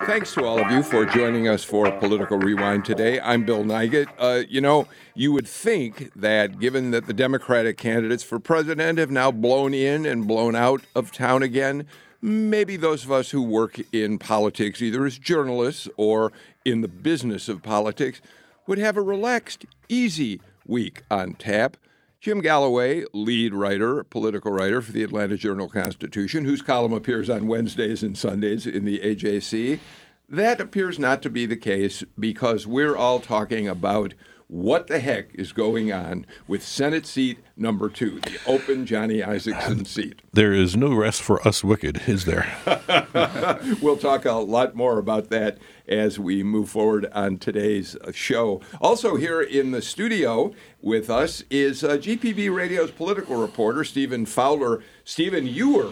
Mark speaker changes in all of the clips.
Speaker 1: Thanks to all of you for joining us for Political Rewind today. I'm Bill Nigut. You would think that given that the Democratic candidates for president have now blown in and blown out of town again, maybe those of us who work in politics, either as journalists or in the business of politics, would have a relaxed, easy week on tap. Jim Galloway, lead writer, political writer for the Atlanta Journal-Constitution, whose column appears on Wednesdays and Sundays in the AJC. That appears not to be the case because we're all talking about what the heck is going on with Senate seat number 2, the open Johnny Isakson seat.
Speaker 2: There is no rest for us wicked, is there?
Speaker 1: We'll talk a lot more about that as we move forward on today's show. Also here in the studio with us is GPB Radio's political reporter, Stephen Fowler. Stephen,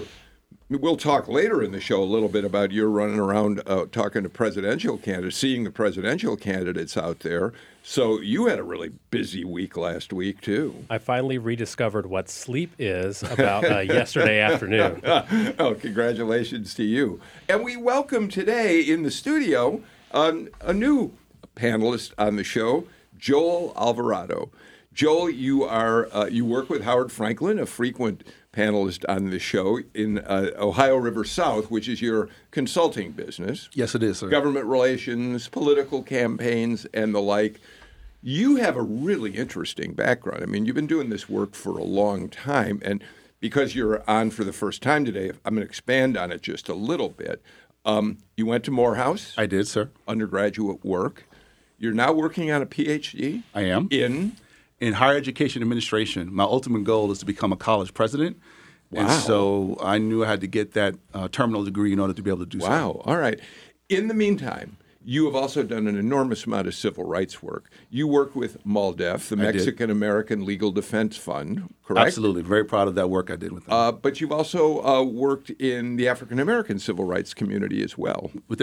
Speaker 1: we'll talk later in the show a little bit about your running around talking to presidential candidates, seeing the presidential candidates out there. So you had a really busy week last week, too.
Speaker 3: I finally rediscovered what sleep is about yesterday afternoon.
Speaker 1: Oh, congratulations to you. And we welcome today in the studio a new panelist on the show, Joel Alvarado. Joel, you work with Howard Franklin, a frequent panelist on the show in Ohio River South, which is your consulting business.
Speaker 4: Yes, it is, sir.
Speaker 1: Government relations, political campaigns, and the like. You have a really interesting background. I mean, you've been doing this work for a long time, and because you're on for the first time today, I'm going to expand on it just a little bit. You went to Morehouse.
Speaker 4: I did, sir.
Speaker 1: Undergraduate work. You're now working on a PhD.
Speaker 4: I am. In higher education administration. My ultimate goal is to become a college president.
Speaker 1: Wow.
Speaker 4: And so I knew I had to get that terminal degree in order to be able to do so.
Speaker 1: Wow. All right. In the meantime, you have also done an enormous amount of civil rights work. You work with MALDEF, the Mexican-American Legal Defense Fund, correct?
Speaker 4: Absolutely. Very proud of that work I did with them.
Speaker 1: But you've also worked in the African-American civil rights community as well.
Speaker 4: With the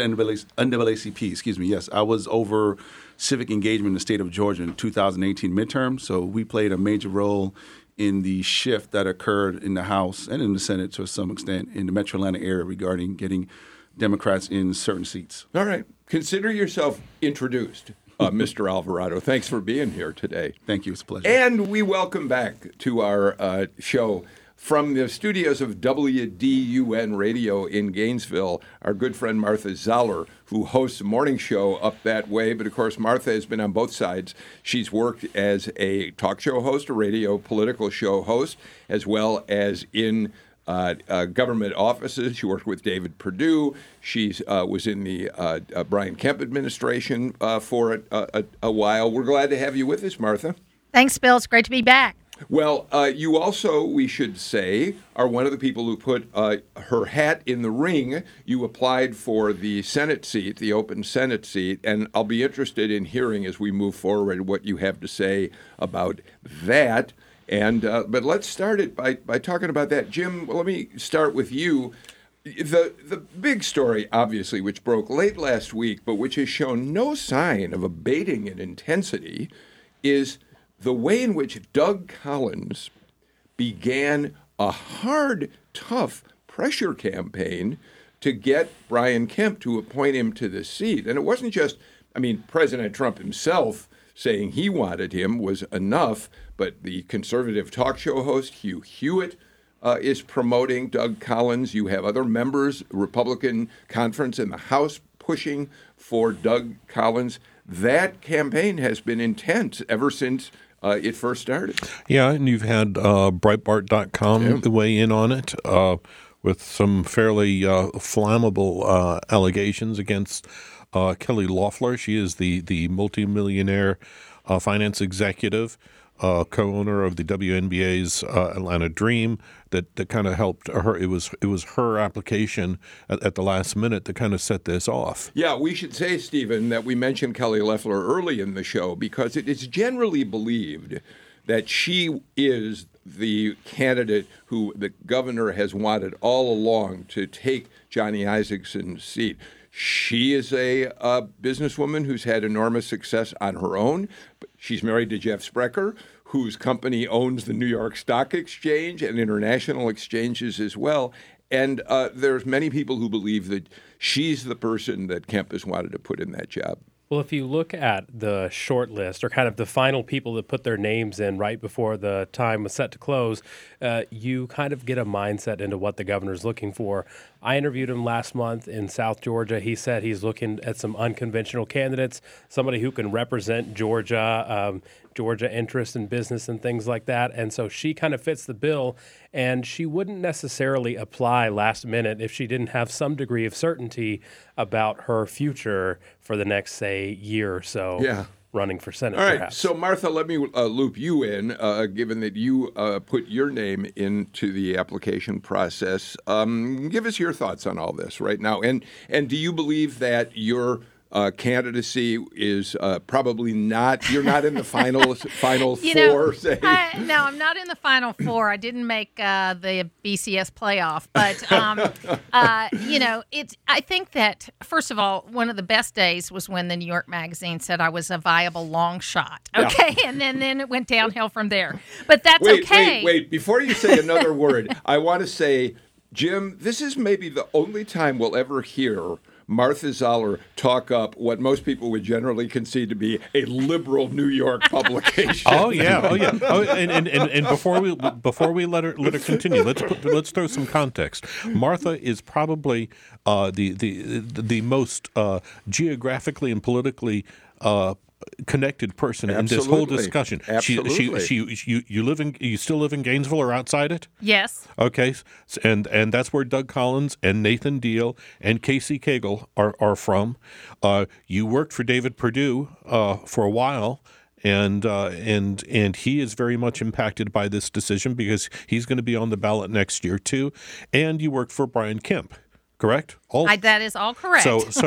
Speaker 4: NAACP, yes. I was over civic engagement in the state of Georgia in 2018 midterm, so we played a major role in the shift that occurred in the House and in the Senate to some extent in the Metro Atlanta area regarding getting Democrats in certain seats.
Speaker 1: All right. Consider yourself introduced, Mr. Alvarado. Thanks for being here today.
Speaker 4: Thank you. It's a pleasure.
Speaker 1: And we welcome back to our show from the studios of WDUN Radio in Gainesville, our good friend Martha Zoller, who hosts a morning show up that way. But, of course, Martha has been on both sides. She's worked as a talk show host, a radio political show host, as well as in government offices. She worked with David Perdue. She was in the Brian Kemp administration for a while. We're glad to have you with us, Martha.
Speaker 5: Thanks, Bill. It's great to be back.
Speaker 1: Well, you also, we should say, are one of the people who put her hat in the ring. You applied for the Senate seat, the open Senate seat, and I'll be interested in hearing as we move forward what you have to say about that. And but let's start it by talking about that. Jim, let me start with you. The big story, obviously, which broke late last week, but which has shown no sign of abating in intensity, is the way in which Doug Collins began a hard, tough pressure campaign to get Brian Kemp to appoint him to the seat. And it wasn't just, President Trump himself saying he wanted him was enough, but the conservative talk show host, Hugh Hewitt, is promoting Doug Collins. You have other members, Republican conference in the House, pushing for Doug Collins. That campaign has been intense ever since it first started.
Speaker 2: Yeah, and you've had Breitbart.com weigh in on it with some fairly flammable allegations against Kelly Loeffler. She is the multimillionaire finance executive, co-owner of the WNBA's Atlanta Dream, that kind of helped her. It was her application at the last minute that kind of set this off.
Speaker 1: Yeah, we should say, Stephen, that we mentioned Kelly Loeffler early in the show because it is generally believed that she is the candidate who the governor has wanted all along to take Johnny Isakson's seat. She is a businesswoman who's had enormous success on her own. She's married to Jeff Sprecher, whose company owns the New York Stock Exchange and international exchanges as well. And there's many people who believe that she's the person that Kemp has wanted to put in that job.
Speaker 3: Well, if you look at the short list or kind of the final people that put their names in right before the time was set to close, you kind of get a mindset into what the governor's looking for. I interviewed him last month in South Georgia. He said he's looking at some unconventional candidates, somebody who can represent Georgia interests in business and things like that. And so she kind of fits the bill, and she wouldn't necessarily apply last minute if she didn't have some degree of certainty about her future for the next, say, year or so. Running for Senate,
Speaker 1: All right,
Speaker 3: perhaps.
Speaker 1: So Martha, let me loop you in, given that you put your name into the application process. Give us your thoughts on all this right now. And do you believe that your candidacy is probably not, you're not in the final four, say?
Speaker 5: No, I'm not in the final four. I didn't make the BCS playoff. But, I think that, first of all, one of the best days was when the New York Magazine said I was a viable long shot. Okay, yeah. And then it went downhill from there. But that's okay.
Speaker 1: Wait. Before you say another word, I want to say, Jim, this is maybe the only time we'll ever hear Martha Zoller talk up what most people would generally concede to be a liberal New York publication.
Speaker 2: Oh yeah. And before we let her continue, let's throw some context. Martha is probably the most geographically and politically connected person in this whole discussion.
Speaker 1: Absolutely.
Speaker 2: You still live in Gainesville or outside it?
Speaker 5: Yes.
Speaker 2: Okay, and that's where Doug Collins and Nathan Deal and Casey Cagle are from. You worked for David Perdue for a while. And he is very much impacted by this decision because he's going to be on the ballot next year too. And you worked for Brian Kemp. Correct?
Speaker 5: That is all correct.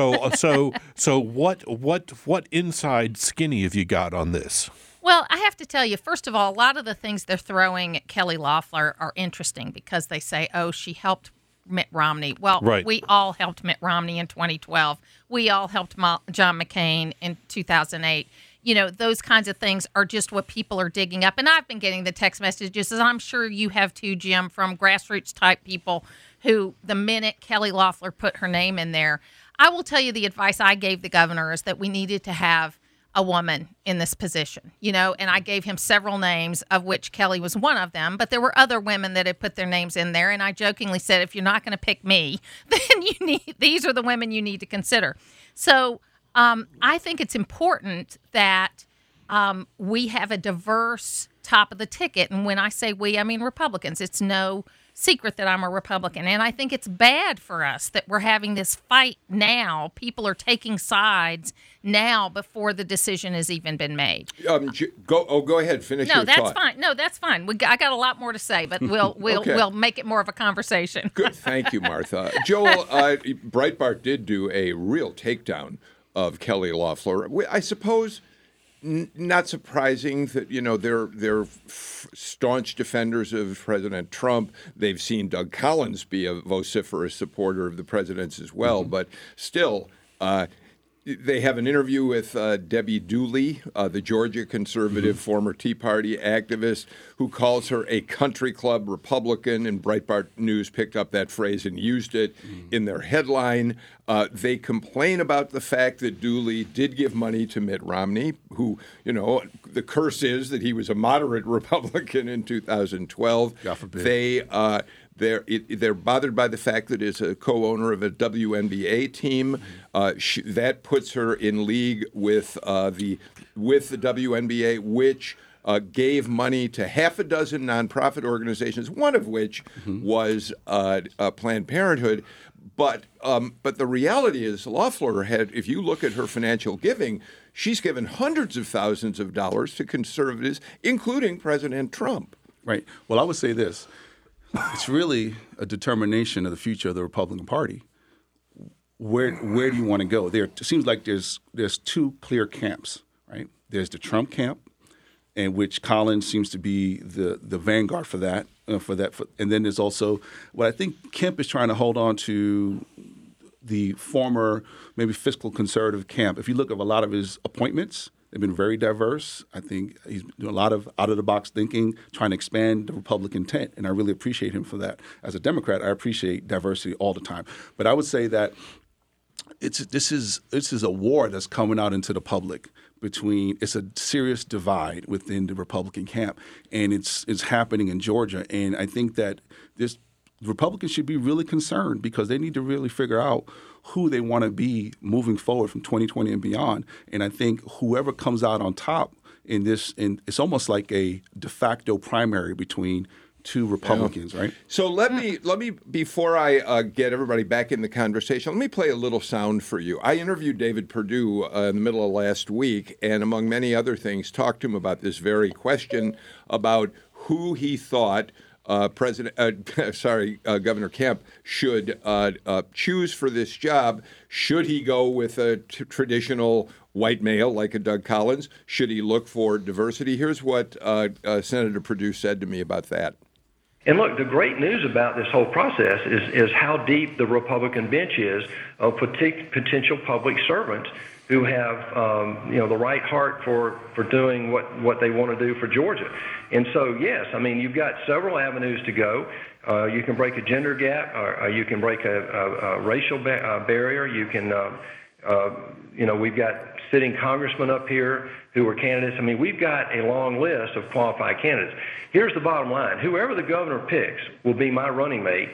Speaker 2: So what inside skinny have you got on this?
Speaker 5: Well, I have to tell you, first of all, a lot of the things they're throwing at Kelly Loeffler are interesting because they say, oh, she helped Mitt Romney. Well,
Speaker 2: right.
Speaker 5: We all helped Mitt Romney in 2012. We all helped John McCain in 2008. Those kinds of things are just what people are digging up. And I've been getting the text messages, as I'm sure you have too, Jim, from grassroots type people who the minute Kelly Loeffler put her name in there. I will tell you the advice I gave the governor is that we needed to have a woman in this position, and I gave him several names, of which Kelly was one of them, but there were other women that had put their names in there, and I jokingly said, if you're not going to pick me, then these are the women you need to consider. So I think it's important that we have a diverse top of the ticket, and when I say we, I mean Republicans. It's no secret that I'm a Republican, and I think it's bad for us that we're having this fight now. People are taking sides now before the decision has even been made.
Speaker 1: Go ahead, finish your thought.
Speaker 5: No, that's fine. I got a lot more to say, but we'll make it more of a conversation.
Speaker 1: Good, thank you, Martha. Joel, Breitbart did do a real takedown of Kelly Loeffler. I suppose not surprising that they're staunch defenders of President Trump. They've seen Doug Collins be a vociferous supporter of the president's as well, but still. They have an interview with Debbie Dooley, the Georgia conservative, former Tea Party activist, who calls her a country club Republican, and Breitbart News picked up that phrase and used it in their headline. They complain about the fact that Dooley did give money to Mitt Romney, who, the curse is that he was a moderate Republican in 2012.
Speaker 4: God forbid.
Speaker 1: They're bothered by the fact that as a co-owner of a WNBA team, that puts her in league with the WNBA, which gave money to half a dozen nonprofit organizations, one of which was Planned Parenthood. But the reality is, Loeffler had, if you look at her financial giving, she's given hundreds of thousands of dollars to conservatives, including President Trump.
Speaker 4: Right. Well, I would say this. It's really a determination of the future of the Republican Party. Where do you want to go? It seems like there's two clear camps, right? There's the Trump camp, in which Collins seems to be the vanguard for that. And then there's also what I think Kemp is trying to hold on to, the former maybe fiscal conservative camp. If you look at a lot of his appointments, They've been very diverse. I think he's doing a lot of out-of-the-box thinking, trying to expand the Republican tent, and I really appreciate him for that. As a Democrat, I appreciate diversity all the time. But I would say that this is a war that's coming out into the public. It's a serious divide within the Republican camp, and it's happening in Georgia. And I think that Republicans should be really concerned because they need to really figure out who they want to be moving forward from 2020 and beyond. And I think whoever comes out on top in this, it's almost like a de facto primary between two Republicans, right?
Speaker 1: So let me before I get everybody back in the conversation, let me play a little sound for you. I interviewed David Perdue in the middle of last week, and among many other things, talked to him about this very question about who he thought Governor Kemp should choose for this job. Should he go with a traditional white male like a Doug Collins? Should he look for diversity? Here's what Senator Perdue said to me about that.
Speaker 6: And look, the great news about this whole process is how deep the Republican bench is of potential public servants who have the right heart for doing what they want to do for Georgia. And so, yes, I mean, you've got several avenues to go. You can break a gender gap, or you can break a racial barrier. You can, we've got sitting congressmen up here who are candidates. I mean, we've got a long list of qualified candidates. Here's the bottom line. Whoever the governor picks will be my running mate.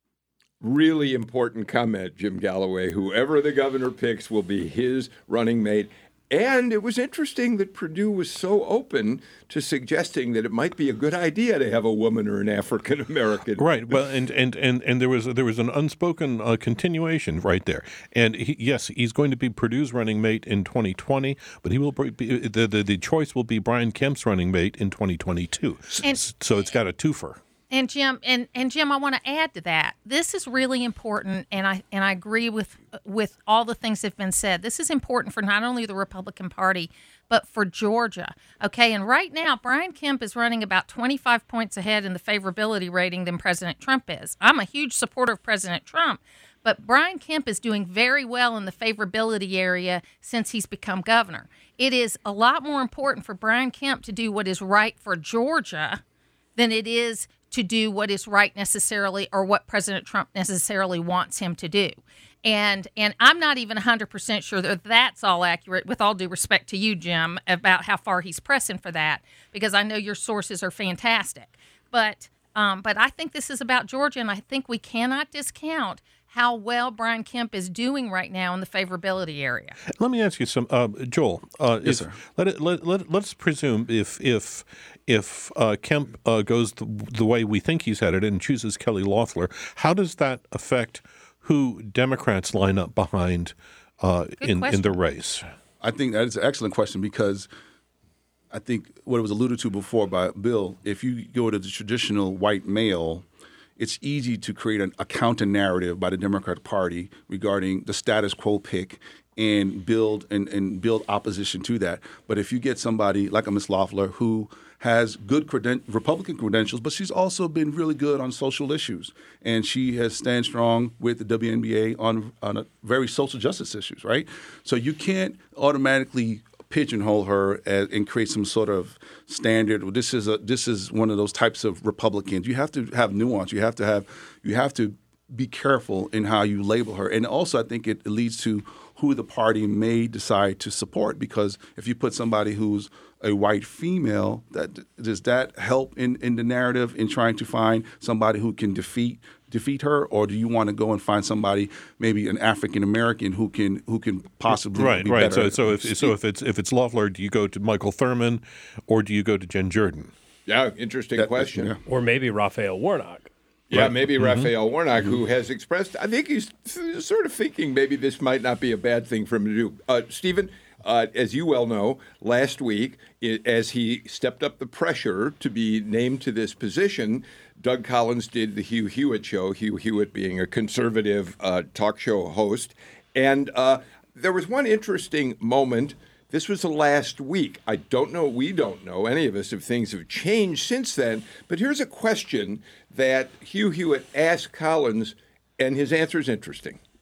Speaker 1: Really important comment, Jim Galloway. Whoever the governor picks will be his running mate. And it was interesting that Perdue was so open to suggesting that it might be a good idea to have a woman or an African American.
Speaker 2: Right. Well, and there was an unspoken continuation right there. And he's going to be Perdue's running mate in 2020, but he will be the choice will be Brian Kemp's running mate in 2022. So it's got a twofer.
Speaker 5: And Jim, I want to add to that. This is really important, and I agree with all the things that have been said. This is important for not only the Republican Party, but for Georgia. Okay, and right now, Brian Kemp is running about 25 points ahead in the favorability rating than President Trump is. I'm a huge supporter of President Trump, but Brian Kemp is doing very well in the favorability area since he's become governor. It is a lot more important for Brian Kemp to do what is right for Georgia than it is to do what is right necessarily or what President Trump necessarily wants him to do. And I'm not even 100% sure that that's all accurate, with all due respect to you, Jim, about how far he's pressing for that, because I know your sources are fantastic. But I think this is about Georgia, and I think we cannot discount how well Brian Kemp is doing right now in the favorability area.
Speaker 2: Let me ask you some, Joel.
Speaker 4: Yes, sir.
Speaker 2: Let's presume if Kemp goes the way we think he's headed and chooses Kelly Loeffler, how does that affect who Democrats line up behind in the race?
Speaker 4: I think that is an excellent question, because I think what was alluded to before by Bill, if you go to the traditional white male, it's easy to create a counter-narrative by the Democratic Party regarding the status quo pick and build opposition to that. But if you get somebody like a Ms. Loeffler who has good Republican credentials, but she's also been really good on social issues, and she has stand strong with the WNBA on a very social justice issues, right? So you can't automatically pigeonhole her and create some sort of standard. This is one of those types of Republicans. You have to have nuance. You have to be careful in how you label her. And also, I think it leads to who the party may decide to support, because if you put somebody who's a white female, does that help in the narrative in trying to find somebody who can defeat her, or do you want to go and find somebody, maybe an African American who can possibly be better?
Speaker 2: So if it's Loeffler, do you go to Michael Thurman, or do you go to Jen Jordan?
Speaker 1: Yeah, interesting question.
Speaker 3: Yeah. Or maybe Raphael Warnock.
Speaker 1: Yeah, maybe Raphael Warnock, who has expressed, I think he's sort of thinking maybe this might not be a bad thing for him to do. Stephen, as you well know, last week, as he stepped up the pressure to be named to this position, Doug Collins did the Hugh Hewitt show, Hugh Hewitt being a conservative talk show host. And there was one interesting moment. This was the last week. We don't know, any of us, if things have changed since then. But here's a question that Hugh Hewitt asked Collins, and his answer is interesting.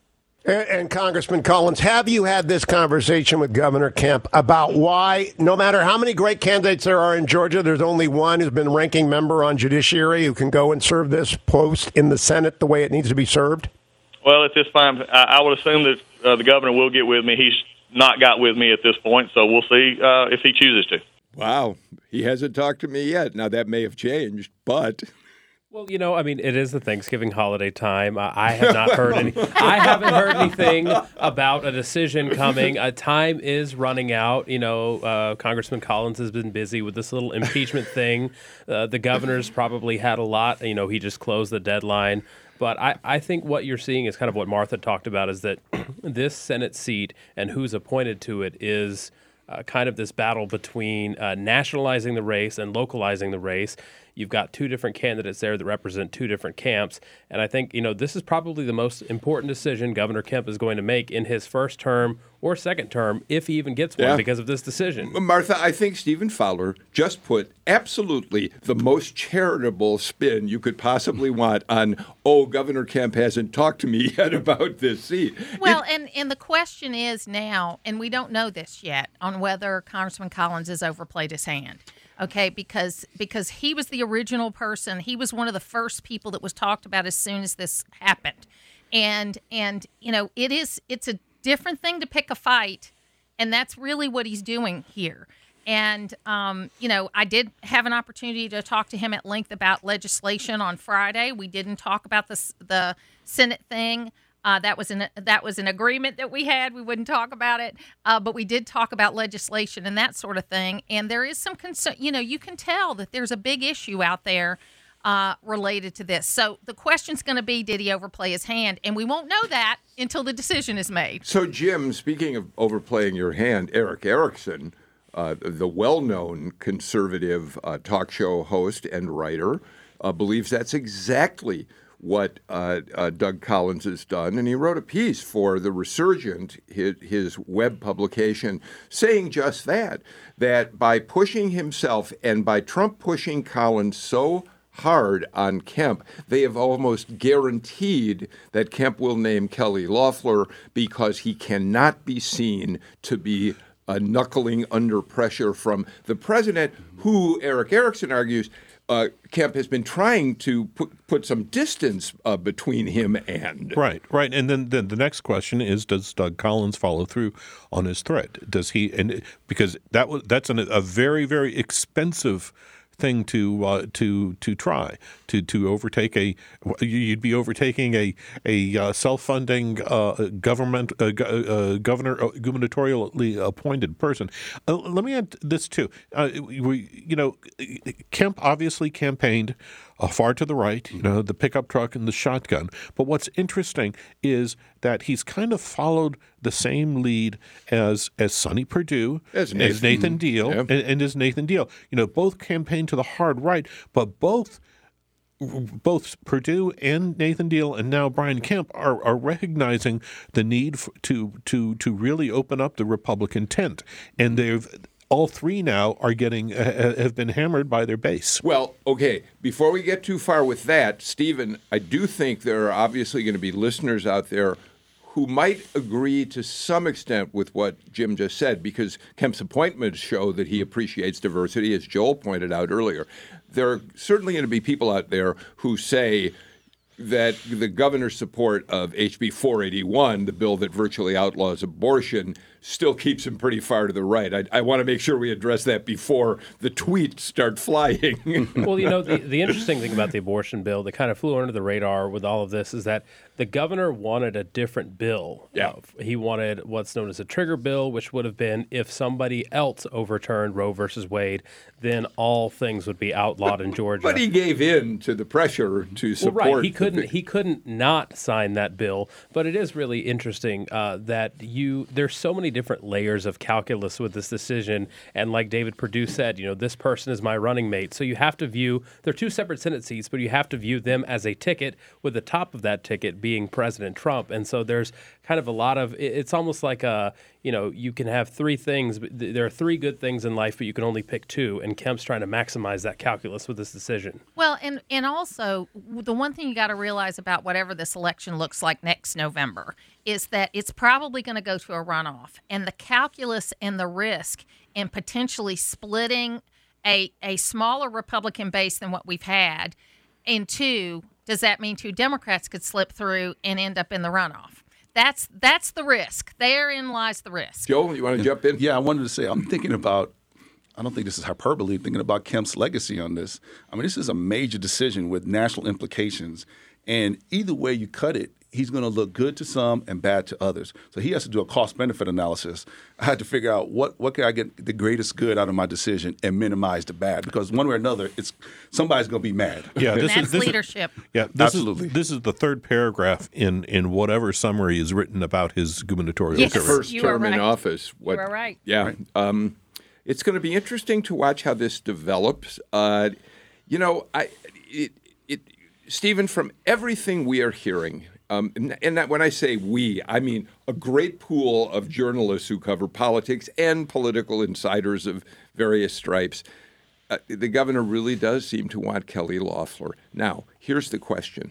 Speaker 7: And Congressman Collins, have you had this conversation with Governor Kemp about why, no matter how many great candidates there are in Georgia, there's only one who's been ranking member on judiciary who can go and serve this post in the Senate the way it needs to be served?
Speaker 8: Well, at this time, I would assume that the governor will get with me. He's not got with me at this point, so we'll see if he chooses to.
Speaker 1: Wow. He hasn't talked to me yet. Now, that may have changed, but...
Speaker 3: Well, I mean, it is the Thanksgiving holiday time. I have not heard I haven't heard anything about a decision coming. Time is running out. Congressman Collins has been busy with this little impeachment thing. The governor's probably had a lot. He just closed the deadline. But I think what you're seeing is kind of what Martha talked about, is that this Senate seat and who's appointed to it is kind of this battle between nationalizing the race and localizing the race. You've got two different candidates there that represent two different camps. And I think, this is probably the most important decision Governor Kemp is going to make in his first term or second term, if he even gets one, because of this decision.
Speaker 1: Martha, I think Stephen Fowler just put absolutely the most charitable spin you could possibly want on, Governor Kemp hasn't talked to me yet about this seat.
Speaker 5: Well, and the question is now, and we don't know this yet, on whether Congressman Collins has overplayed his hand. Okay, because he was the original person. He was one of the first people that was talked about as soon as this happened. And it's a different thing to pick a fight, and that's really what he's doing here. And, I did have an opportunity to talk to him at length about legislation on Friday. We didn't talk about the Senate thing. That was an agreement that we had. We wouldn't talk about it, but we did talk about legislation and that sort of thing. And there is some concern. You can tell that there's a big issue out there related to this. So the question's going to be, did he overplay his hand? And we won't know that until the decision is made.
Speaker 1: So, Jim, speaking of overplaying your hand, Eric Erickson, the well-known conservative talk show host and writer, believes that's exactly what Doug Collins has done. And he wrote a piece for The Resurgent, his web publication, saying just that by pushing himself and by Trump pushing Collins so hard on Kemp, they have almost guaranteed that Kemp will name Kelly Loeffler because he cannot be seen to be knuckling under pressure from the president, who, Eric Erickson argues, Kemp has been trying to put some distance between him and.
Speaker 2: Right. And then the next question is, does Doug Collins follow through on his threat? Does he? And because that's a very, very expensive thing to try to overtake you'd be overtaking a self-funding government gubernatorially appointed person. Let me add this too. Kemp obviously campaigned far to the right, the pickup truck and the shotgun. But what's interesting is that he's kind of followed the same lead as Sonny Perdue, as Nathan Deal, and as Nathan Deal. Both campaigned to the hard right, but both Perdue and Nathan Deal and now Brian Kemp are recognizing the need to really open up the Republican tent, and all three now have been hammered by their base.
Speaker 1: Well, okay, before we get too far with that, Stephen, I do think there are obviously going to be listeners out there who might agree to some extent with what Jim just said, because Kemp's appointments show that he appreciates diversity, as Joel pointed out earlier. There are certainly going to be people out there who say that the governor's support of HB 481, the bill that virtually outlaws abortion, still keeps him pretty far to the right. I want to make sure we address that before the tweets start flying.
Speaker 3: Well, the interesting thing about the abortion bill that kind of flew under the radar with all of this is that the governor wanted a different bill.
Speaker 1: Yeah.
Speaker 3: He wanted what's known as a trigger bill, which would have been if somebody else overturned Roe versus Wade, then all things would be outlawed in Georgia.
Speaker 1: But he gave in to the pressure to support.
Speaker 3: Well, right. He couldn't not sign that bill. But it is really interesting that there's so many different layers of calculus with this decision. And like David Perdue said, this person is my running mate. So you have to view, they're two separate Senate seats, but you have to view them as a ticket, with the top of that ticket being President Trump. And so there's kind of a lot of, it's almost like you can have three things. There are three good things in life, but you can only pick two. And Kemp's trying to maximize that calculus with this decision.
Speaker 5: Well, and also the one thing you got to realize about whatever this election looks like next November is that it's probably going to go to a runoff. And the calculus and the risk in potentially splitting a smaller Republican base than what we've had in two, does that mean two Democrats could slip through and end up in the runoff? That's the risk. Therein lies the risk.
Speaker 1: Joe, you want to jump in?
Speaker 4: Yeah, I wanted to say, I'm thinking about, I don't think this is hyperbole, thinking about Kemp's legacy on this. I mean, this is a major decision with national implications. And either way you cut it, he's going to look good to some and bad to others. So he has to do a cost-benefit analysis. I had to figure out what can I get the greatest good out of my decision and minimize the bad, because one way or another, somebody's going to be mad.
Speaker 2: Yeah,
Speaker 5: This is leadership.
Speaker 4: Absolutely.
Speaker 2: This is the third paragraph in whatever summary is written about his gubernatorial
Speaker 5: Yes.
Speaker 2: career.
Speaker 1: First
Speaker 5: You
Speaker 1: term
Speaker 5: are
Speaker 1: in
Speaker 5: right.
Speaker 1: office.
Speaker 5: You are right.
Speaker 1: Yeah. It's going to be interesting to watch how this develops. Stephen, from everything we are hearing, and that when I say we, I mean a great pool of journalists who cover politics and political insiders of various stripes, the governor really does seem to want Kelly Loeffler. Now, here's the question.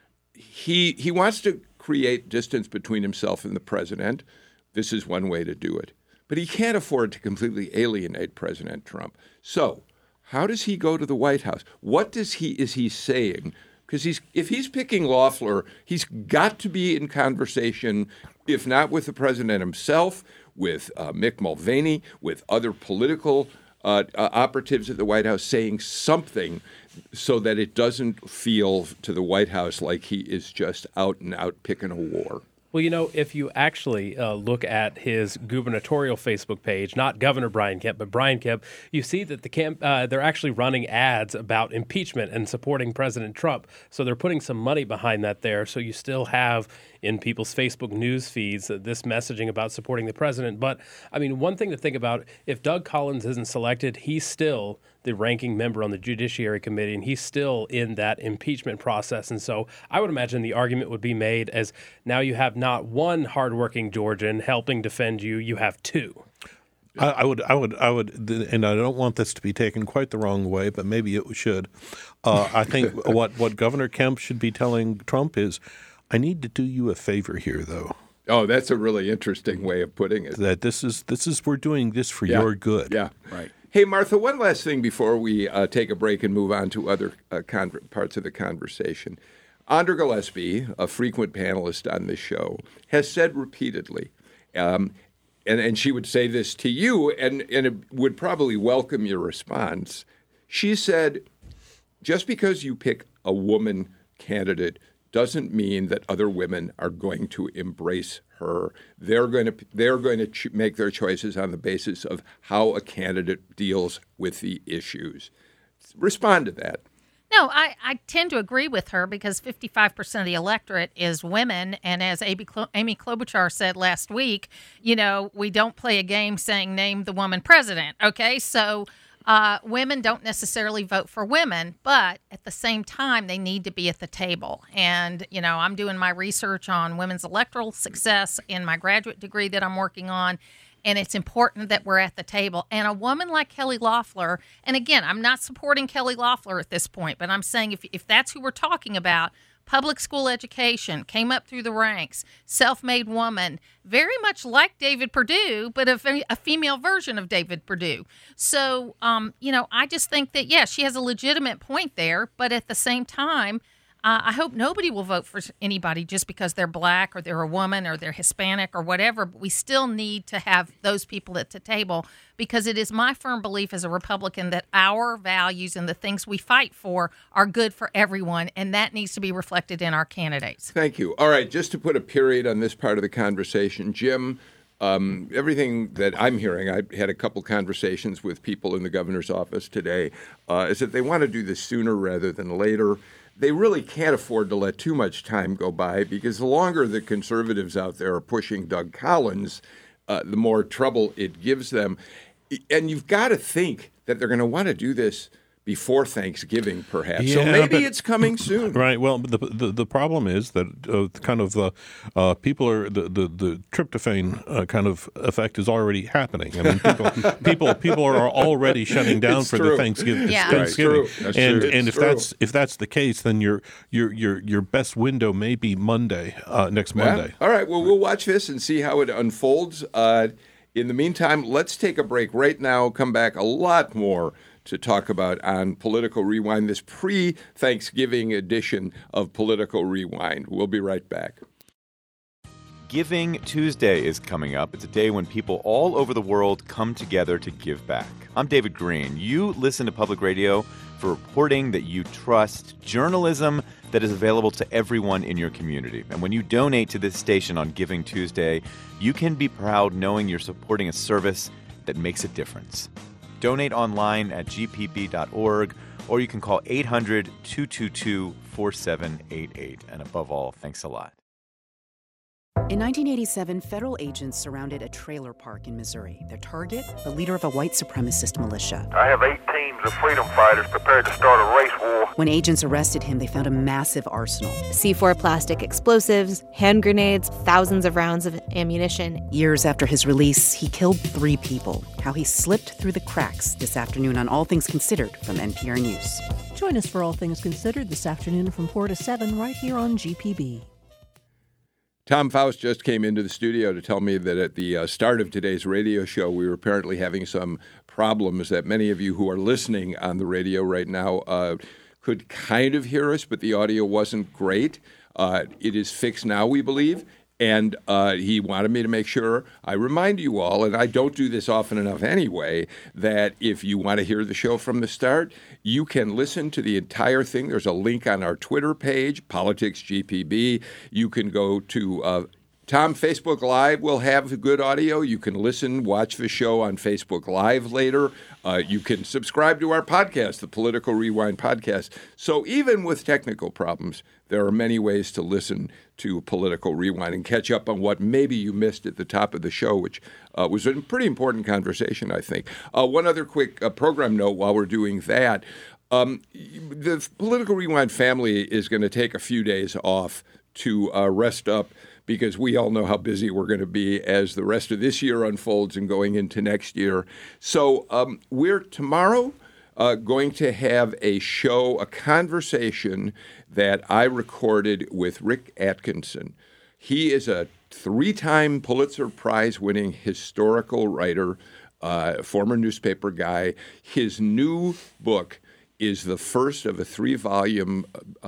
Speaker 1: He wants to create distance between himself and the president. This is one way to do it. But he can't afford to completely alienate President Trump. So how does he go to the White House? What is he saying? Because if he's picking Loeffler, he's got to be in conversation, if not with the president himself, with Mick Mulvaney, with other political operatives at the White House, saying something so that it doesn't feel to the White House like he is just out and out picking a war.
Speaker 3: Well, if you actually look at his gubernatorial Facebook page, not Governor Brian Kemp, but Brian Kemp, you see that they're actually running ads about impeachment and supporting President Trump. So they're putting some money behind that there. So you still have in people's Facebook news feeds this messaging about supporting the president. But, I mean, one thing to think about, if Doug Collins isn't selected, he's still the ranking member on the Judiciary Committee, and he's still in that impeachment process. And so I would imagine the argument would be made as now you have not one hardworking Georgian helping defend you, you have two.
Speaker 2: I would, and I don't want this to be taken quite the wrong way, but maybe it should. I think what Governor Kemp should be telling Trump is, I need to do you a favor here, though.
Speaker 1: Oh, that's a really interesting way of putting it.
Speaker 2: That this is we're doing this for your good.
Speaker 1: Yeah,
Speaker 4: right.
Speaker 1: Hey, Martha, one last thing before we take a break and move on to other parts of the conversation. Andra Gillespie, a frequent panelist on this show, has said repeatedly, and she would say this to you, and it would probably welcome your response. She said, just because you pick a woman candidate doesn't mean that other women are going to embrace her. They're going to make their choices on the basis of how a candidate deals with the issues. Respond to that.
Speaker 5: No, I tend to agree with her because 55% of the electorate is women. And as Amy Klobuchar said last week, we don't play a game saying name the woman president. Okay, so women don't necessarily vote for women, but at the same time, they need to be at the table. And, I'm doing my research on women's electoral success in my graduate degree that I'm working on. And it's important that we're at the table. And a woman like Kelly Loeffler, and again, I'm not supporting Kelly Loeffler at this point, but I'm saying if that's who we're talking about, public school education, came up through the ranks, self-made woman, very much like David Perdue, but a female version of David Perdue. So, I just think that, she has a legitimate point there, but at the same time, I hope nobody will vote for anybody just because they're black or they're a woman or they're Hispanic or whatever. But we still need to have those people at the table because it is my firm belief as a Republican that our values and the things we fight for are good for everyone, and that needs to be reflected in our candidates.
Speaker 1: Thank you. All right, just to put a period on this part of the conversation, Jim, everything that I'm hearing, I had a couple conversations with people in the governor's office today, is that they want to do this sooner rather than later. They really can't afford to let too much time go by because the longer the conservatives out there are pushing Doug Collins, the more trouble it gives them. And you've got to think that they're going to want to do this before Thanksgiving, perhaps.
Speaker 2: Yeah,
Speaker 1: so maybe
Speaker 2: but-
Speaker 1: it's coming soon.
Speaker 2: Right. Well, the problem is that people are the tryptophan kind of effect is already happening. I mean, people are already shutting down
Speaker 1: It's
Speaker 2: for
Speaker 1: true.
Speaker 2: the Thanksgiving.
Speaker 5: Yeah.
Speaker 2: Thanksgiving.
Speaker 1: It's true. That's
Speaker 2: and
Speaker 1: true.
Speaker 2: and
Speaker 1: It's
Speaker 2: if that's the case, then your best window may be Monday, next
Speaker 1: Yeah.
Speaker 2: Monday.
Speaker 1: All right. Well, we'll watch this and see how it unfolds. In the meantime, let's take a break right now. Come back a lot more to talk about on Political Rewind, this pre-Thanksgiving edition of Political Rewind. We'll be right back.
Speaker 9: Giving Tuesday is coming up. It's a day when people all over the world come together to give back. I'm David Green. You listen to public radio for reporting that you trust, journalism that is available to everyone in your community. And when you donate to this station on Giving Tuesday, you can be proud knowing you're supporting a service that makes a difference. Donate online at gpb.org, or you can call 800-222-4788. And above all, thanks a lot.
Speaker 10: In 1987, federal agents surrounded a trailer park in Missouri. Their target, the leader of a white supremacist militia.
Speaker 11: I have 8 teams of freedom fighters prepared to start a race war.
Speaker 10: When agents arrested him, they found a massive arsenal.
Speaker 12: C4 plastic explosives, hand grenades, thousands of rounds of ammunition.
Speaker 10: Years after his release, he killed 3 people. How he slipped through the cracks this afternoon on All Things Considered from NPR News.
Speaker 13: Join us for All Things Considered this afternoon from 4 to 7 right here on GPB.
Speaker 1: Tom Faust just came into the studio to tell me that at the start of today's radio show, we were apparently having some problems that many of you who are listening on the radio right now could kind of hear us, but the audio wasn't great. It is fixed now, we believe. And he wanted me to make sure I remind you all, and I don't do this often enough anyway, that if you want to hear the show from the start, you can listen to the entire thing. There's a link on our Twitter page, Politics GPB. You can go to Tom, Facebook Live will have good audio. You can listen, watch the show on Facebook Live later. You can subscribe to our podcast, the Political Rewind podcast. So even with technical problems, there are many ways to listen to Political Rewind and catch up on what maybe you missed at the top of the show, which was a pretty important conversation, I think. One other quick program note while we're doing that. The Political Rewind family is going to take a few days off to rest up, because we all know how busy we're going to be as the rest of this year unfolds and going into next year. So we're tomorrow going to have a show, a conversation that I recorded with Rick Atkinson. He is a 3-time Pulitzer Prize-winning historical writer, former newspaper guy. His new book is the first of a 3-volume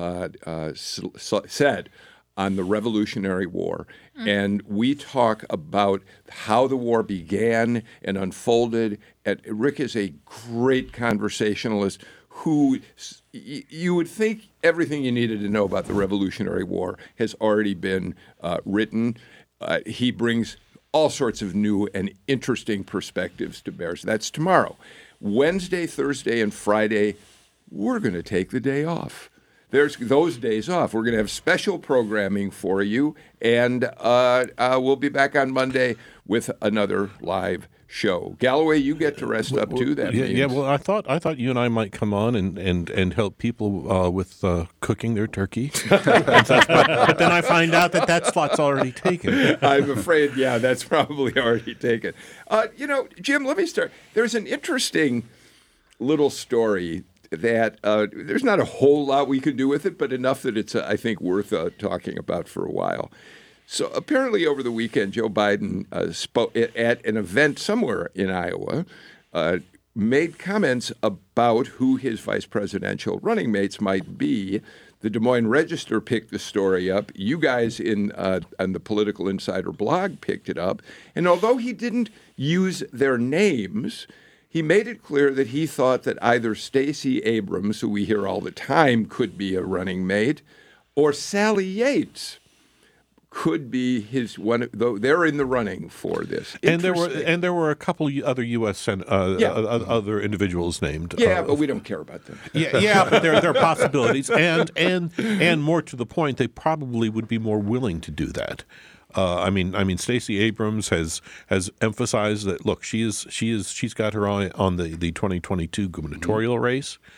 Speaker 1: set on the Revolutionary War. And we talk about how the war began and unfolded. And Rick is a great conversationalist who you would think everything you needed to know about the Revolutionary War has already been written. He brings all sorts of new and interesting perspectives to bear. So that's tomorrow. Wednesday, Thursday, and Friday, we're going to take the day off. There's those days off. We're going to have special programming for you, and we'll be back on Monday with another live show. Galloway, you get to rest up too. That means.
Speaker 2: Yeah. Well, I thought you and I might come on and help people with cooking their turkey. But then I find out that slot's already taken.
Speaker 1: I'm afraid, yeah, that's probably already taken. Jim, let me start. There's an interesting little story that there's not a whole lot we could do with it, but enough that it's, I think, worth talking about for a while. So apparently over the weekend, Joe Biden spoke at an event somewhere in Iowa, made comments about who his vice presidential running mates might be. The Des Moines Register picked the story up. You guys on the Political Insider blog picked it up. And although he didn't use their names, he made it clear that he thought that either Stacey Abrams, who we hear all the time could be a running mate, or Sally Yates could be his one. Though they're in the running for this.
Speaker 2: And there were a couple other U.S. other individuals named.
Speaker 1: Yeah, but we don't care about them.
Speaker 2: Yeah, but there are possibilities, and more to the point, they probably would be more willing to do that. I mean, Stacey Abrams has emphasized that. Look, she's got her eye on the 2022 gubernatorial race,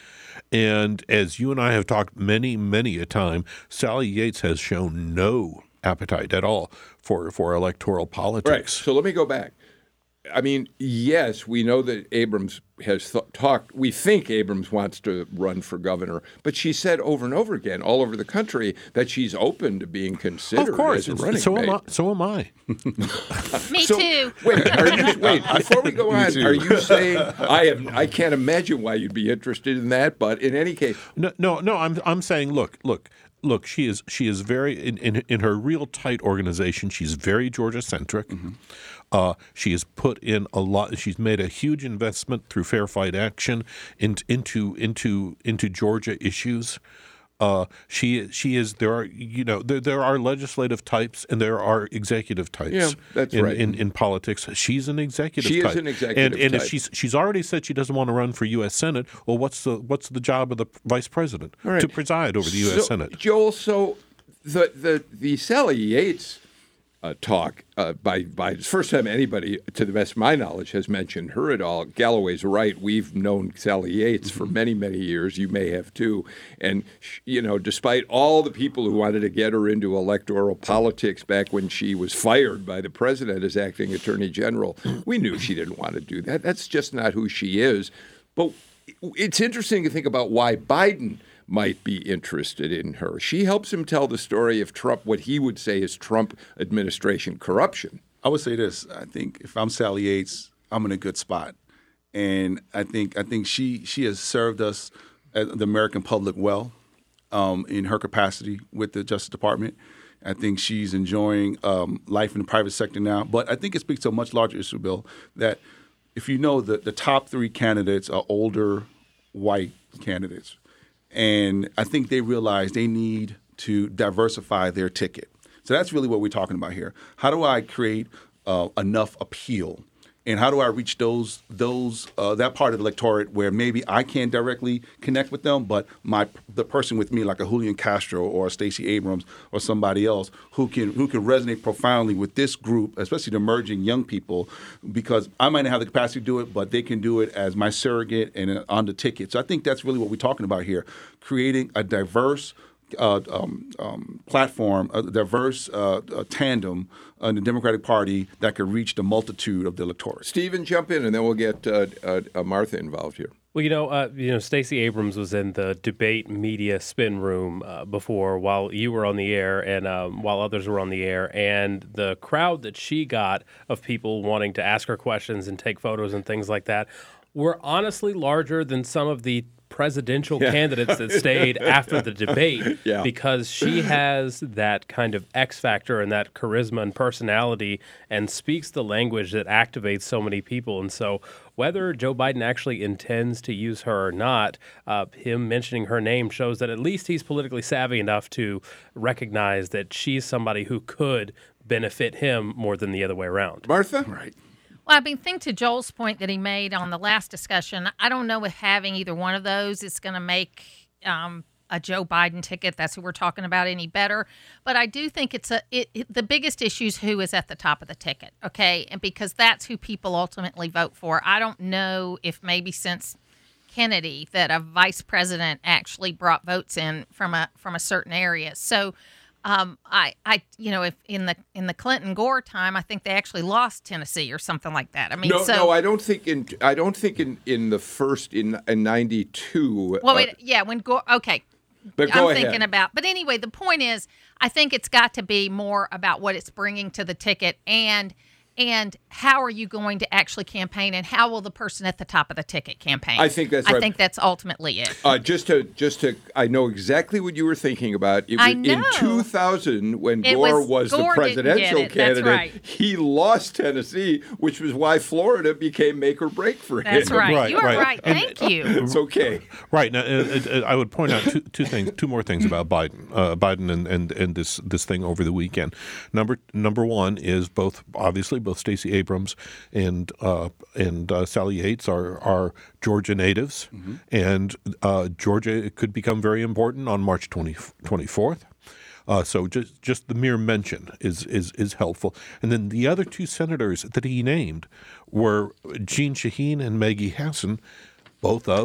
Speaker 2: And as you and I have talked many, many a time, Sally Yates has shown no appetite at all for electoral politics.
Speaker 1: Right. So let me go back. I mean, yes, we know that Abrams has talked. We think Abrams wants to run for governor, but she said over and over again, all over the country, that she's open to being considered
Speaker 2: of course.
Speaker 1: as a running mate.
Speaker 2: So am I.
Speaker 5: Me too.
Speaker 1: Wait, before we go on, are you saying I can't imagine why you'd be interested in that? But in any case,
Speaker 2: no. I'm saying, look. She is very in her real tight organization. She's very Georgia centric. Mm-hmm. She has put in a lot. She's made a huge investment through Fair Fight Action into Georgia issues. She is. There are legislative types and there are executive types.
Speaker 1: Yeah, that's right.
Speaker 2: In politics, she's an executive.
Speaker 1: She
Speaker 2: type.
Speaker 1: is an executive
Speaker 2: and
Speaker 1: type.
Speaker 2: if she's already said she doesn't want to run for U.S. Senate, well, what's the job of the vice president?
Speaker 1: Right.
Speaker 2: To preside over the U.S. Senate.
Speaker 1: Joel, so the Sally Yates talk by the first time anybody, to the best of my knowledge, has mentioned her at all. Galloway's right. We've known Sally Yates for many, many years. You may have too. And, despite all the people who wanted to get her into electoral politics back when she was fired by the president as acting attorney general, we knew she didn't want to do that. That's just not who she is. But it's interesting to think about why Biden might be interested in her. She helps him tell the story of Trump, what he would say is Trump administration corruption.
Speaker 4: I would say this. I think if I'm Sally Yates, I'm in a good spot. And I think she has served us, the American public, well in her capacity with the Justice Department. I think she's enjoying life in the private sector now. But I think it speaks to a much larger issue, Bill, that if you know the top three candidates are older white candidates. And I think they realize they need to diversify their ticket. So that's really what we're talking about here. How do I create enough appeal? And how do I reach those that part of the electorate where maybe I can't directly connect with them, but the person with me, like a Julian Castro or a Stacey Abrams or somebody else who can resonate profoundly with this group, especially the emerging young people, because I might not have the capacity to do it, but they can do it as my surrogate and on the ticket. So I think that's really what we're talking about here, creating a diverse platform, a diverse tandem in the Democratic Party that could reach the multitude of the electorate.
Speaker 1: Stephen, jump in, and then we'll get Martha involved here.
Speaker 3: Well, Stacey Abrams was in the debate media spin room before while you were on the air and while others were on the air. And the crowd that she got of people wanting to ask her questions and take photos and things like that were honestly larger than some of the presidential candidates that stayed after the debate because she has that kind of X factor and that charisma and personality and speaks the language that activates so many people. And so whether Joe Biden actually intends to use her or not, him mentioning her name shows that at least he's politically savvy enough to recognize that she's somebody who could benefit him more than the other way around.
Speaker 1: Martha?
Speaker 4: Right.
Speaker 5: Well, think to Joel's point that he made on the last discussion, I don't know if having either one of those is going to make a Joe Biden ticket, that's who we're talking about, any better. But I do think the biggest issue is who is at the top of the ticket, okay? And because that's who people ultimately vote for. I don't know if maybe since Kennedy that a vice president actually brought votes in from a certain area. So if in the Clinton Gore time, I think they actually lost Tennessee or something like that. I mean,
Speaker 1: no, I don't think in the first in '92.
Speaker 5: Well, when Gore. Okay,
Speaker 1: but
Speaker 5: I'm thinking about. But anyway, the point is, I think it's got to be more about what it's bringing to the ticket and how are you going to actually campaign and how will the person at the top of the ticket campaign?
Speaker 1: I think that's right.
Speaker 5: I think that's ultimately it.
Speaker 1: Just to, I know exactly what you were thinking about. In 2000, when Gore was the presidential candidate, he lost Tennessee, which was why Florida became make or break for him.
Speaker 5: That's right. You are right. Thank you.
Speaker 1: It's okay.
Speaker 2: Right. Now, I would point out two more things about Biden and this thing over the weekend. Number one is both Stacey Abrams and Sally Yates are Georgia natives, and Georgia could become very important on March 24th. So just the mere mention is helpful. And then the other two senators that he named were Jeanne Shaheen and Maggie Hassan, both of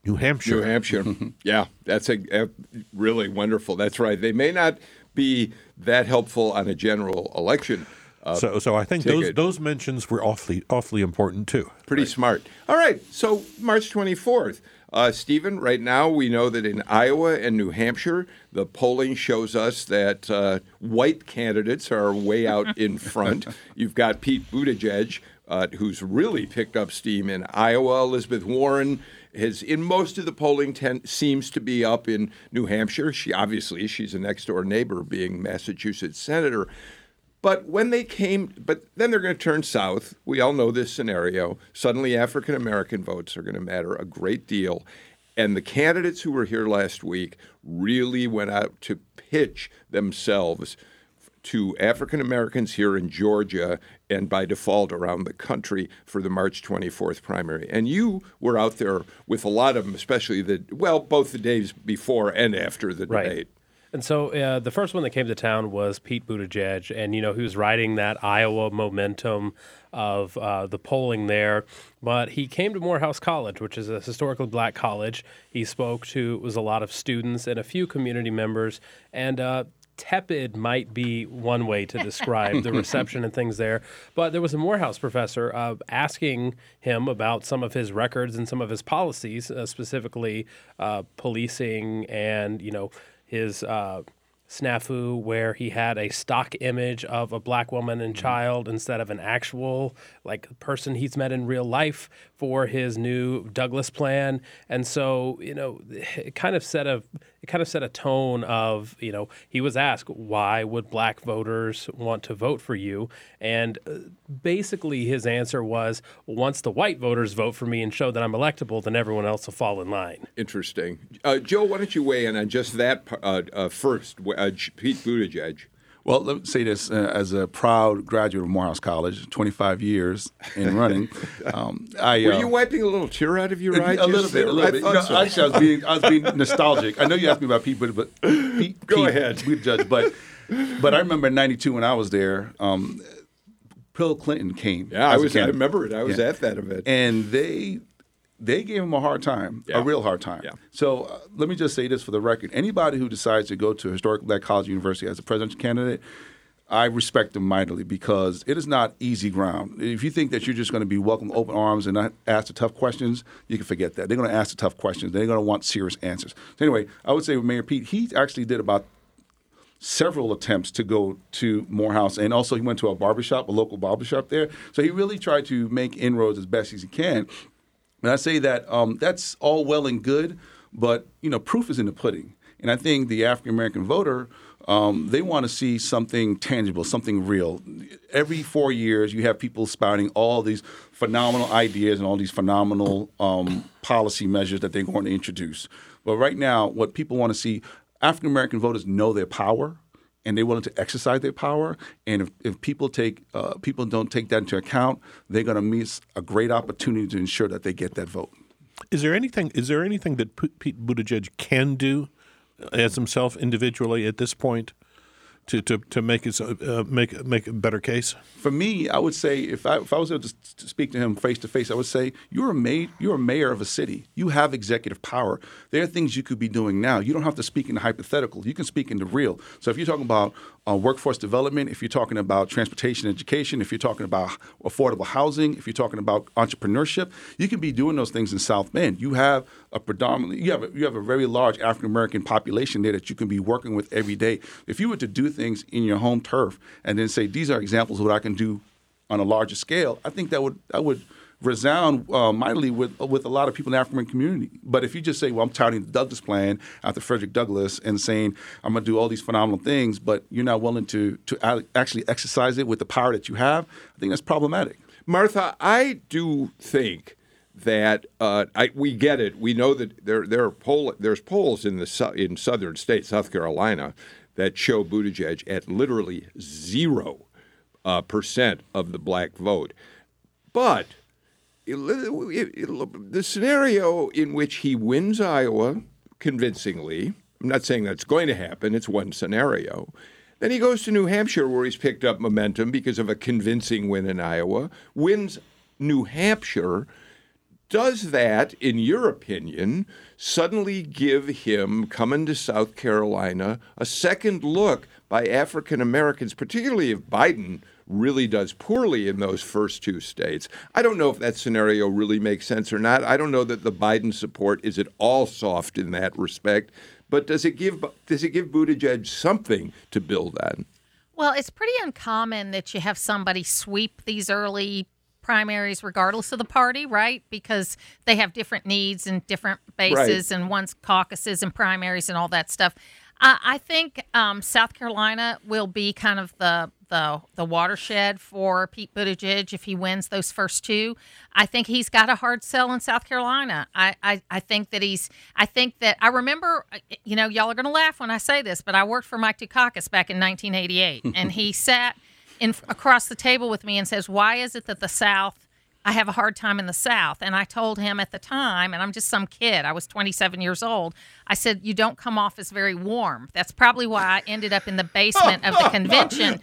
Speaker 2: New Hampshire.
Speaker 1: New Hampshire. Yeah, that's a really wonderful. That's right. They may not be that helpful on a general election.
Speaker 2: So I think those mentions were awfully important too.
Speaker 1: Pretty smart. All right. So March 24th. Stephen, right now we know that in Iowa and New Hampshire, the polling shows us that white candidates are way out in front. You've got Pete Buttigieg, who's really picked up steam in Iowa. Elizabeth Warren has, in most of the polling, seems to be up in New Hampshire. She's a next-door neighbor, being Massachusetts senator. But then they're going to turn south. We all know this scenario. Suddenly, African-American votes are going to matter a great deal. And the candidates who were here last week really went out to pitch themselves to African-Americans here in Georgia and by default around the country for the March 24th primary. And you were out there with a lot of them, especially both the days before and after the debate.
Speaker 3: And so the first one that came to town was Pete Buttigieg, and, he was riding that Iowa momentum of the polling there. But he came to Morehouse College, which is a historically black college. He spoke to a lot of students and a few community members, and tepid might be one way to describe the reception and things there. But there was a Morehouse professor asking him about some of his records and some of his policies, specifically policing and, his snafu where he had a stock image of a black woman and child instead of an actual person he's met in real life for his new Douglas plan. And so, it kind of set a tone of, he was asked, why would black voters want to vote for you? And basically his answer was, once the white voters vote for me and show that I'm electable, then everyone else will fall in line.
Speaker 1: Interesting. Joe, why don't you weigh in on just that first, Pete Buttigieg?
Speaker 4: Well, let me say this. As a proud graduate of Morehouse College, 25 years in running,
Speaker 1: were you wiping a little tear out of your eye?
Speaker 4: A little bit. Actually, I was being nostalgic. I know you asked me about Pete, but
Speaker 1: Go ahead.
Speaker 4: Buttigieg, but I remember in '92 when I was there, Bill Clinton came.
Speaker 1: Yeah, I remember it. I was at that event,
Speaker 4: and they gave him a hard time, a real hard time.
Speaker 1: Yeah.
Speaker 4: So let me just say this for the record. Anybody who decides to go to a historic black college university as a presidential candidate, I respect them mightily because it is not easy ground. If you think that you're just going to be welcomed with open arms and not ask the tough questions, you can forget that. They're going to ask the tough questions. They're going to want serious answers. So anyway, I would say with Mayor Pete, he actually did about several attempts to go to Morehouse, and also he went to a local barbershop there. So he really tried to make inroads as best as he can. And I say that that's all well and good, but proof is in the pudding. And I think the African American voter, they want to see something tangible, something real. Every 4 years, you have people spouting all these phenomenal ideas and all these phenomenal policy measures that they're going to introduce. But right now, what people want to see, African American voters know their power, and they're willing to exercise their power. And if people don't take that into account, they're going to miss a great opportunity to ensure that they get that vote.
Speaker 2: Is there anything that Pete Buttigieg can do as himself individually at this point to make a better case?
Speaker 4: For me, I would say if I was able to speak to him face to face, I would say you're a mayor of a city. You have executive power. There are things you could be doing now. You don't have to speak in the hypothetical. You can speak in the real. So if you're talking about workforce development, if you're talking about transportation, education, if you're talking about affordable housing, if you're talking about entrepreneurship, you can be doing those things in South Bend. You have a very large African American population there that you can be working with every day. If you were to do things in your home turf and then say these are examples of what I can do on a larger scale, I think that would resound mightily with a lot of people in the African community. But if you just say, well, I'm touting the Douglas plan after Frederick Douglass and saying I'm going to do all these phenomenal things, but you're not willing to actually exercise it with the power that you have, I think that's problematic.
Speaker 1: Martha, I do think that we get it. We know that there's polls in southern states, South Carolina, that show Buttigieg at literally 0% of the black vote. But the scenario in which he wins Iowa convincingly, I'm not saying that's going to happen, it's one scenario. Then he goes to New Hampshire where he's picked up momentum because of a convincing win in Iowa, wins New Hampshire, Does that, in your opinion, suddenly give him, coming to South Carolina, a second look by African Americans, particularly if Biden really does poorly in those first two states? I don't know if that scenario really makes sense or not. I don't know that the Biden support is at all soft in that respect. But does it give Buttigieg something to build on?
Speaker 5: Well, it's pretty uncommon that you have somebody sweep these early primaries regardless of the party, right? Because they have different needs and different bases, and one's caucuses and primaries and all that stuff. I think South Carolina will be kind of the watershed for Pete Buttigieg if he wins those first two. I think he's got a hard sell in South Carolina. I think that I remember, y'all are going to laugh when I say this, but I worked for Mike Dukakis back in 1988, and he sat across the table with me and says, "Why is it that the South, I have a hard time in the South?" And I told him at the time, and I'm just some kid, I was 27 years old, I said, "You don't come off as very warm." That's probably why I ended up in the basement of the convention.